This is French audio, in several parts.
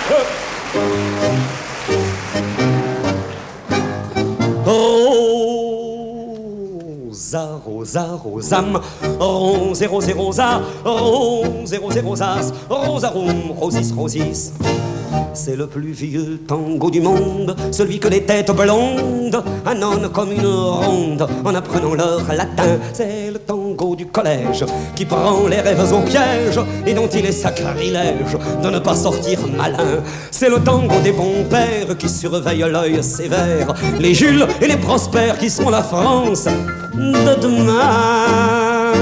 Rosa, rosa, rosam, rose, rose, rosa, rose, rose, rosas, rosarum, rosis, rosis. C'est le plus vieux tango du monde, celui que les têtes blondes annonnent comme une ronde en apprenant leur latin. C'est le tango du collège qui prend les rêves au piège et dont il est sacrilège de ne pas sortir malin. C'est le tango des bons pères qui surveillent l'œil sévère, les Jules et les Prospères qui sont la France de demain.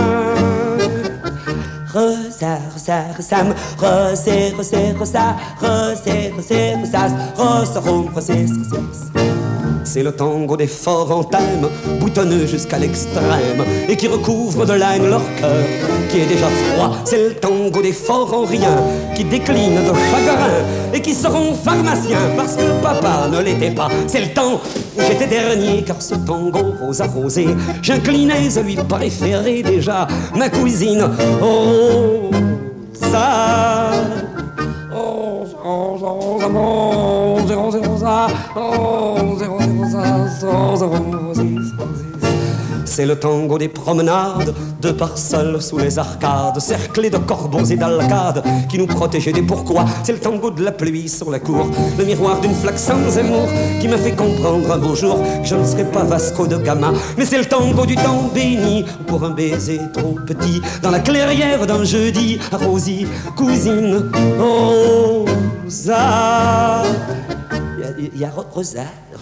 Rosa, rosa, rosam, rosé, rosé, rosa, rosé, rosé, rosas, rosarum, rosis, rosis. C'est le tango des forts en thème, boutonneux jusqu'à l'extrême, et qui recouvre de laine leur cœur, qui est déjà froid. C'est le tango des forts en rien, qui déclinent de chagrin, et qui seront pharmaciens, parce que le papa ne l'était pas. C'est le temps où j'étais dernier, car ce tango rose arrosé, j'inclinais à lui préférer déjà ma cousine Rosa. C'est le tango des promenades, de parcelles sous les arcades, cerclés de corbeaux et d'alcades, qui nous protégeaient des pourquoi. C'est le tango de la pluie sur la cour, le miroir d'une flaque sans amour, qui m'a fait comprendre un beau jour que je ne serais pas Vasco de Gama. Mais c'est le tango du temps béni, pour un baiser trop petit, dans la clairière d'un jeudi, à Rosie, cousine Rosa. Il y a Rosa,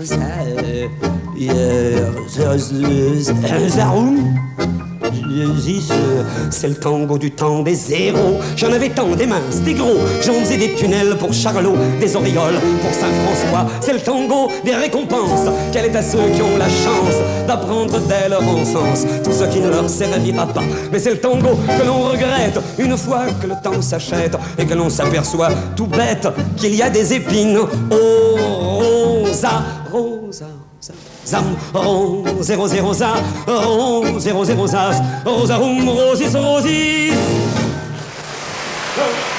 Zaroum. C'est le tango du temps des héros. J'en avais tant, des minces, des gros. J'en faisais des tunnels pour Charlot, des auréoles pour Saint-François. C'est le tango des récompenses. Quelle est à ceux qui ont la chance d'apprendre dès leur enfance tout ce qui ne leur servira pas. Mais c'est le tango que l'on regrette une fois que le temps s'achète et que l'on s'aperçoit tout bête qu'il y a des épines. Oh, rosa, rosa, zam, rose, rose, rosa, rose, rose, rosas, rosarum, rosis, rosis.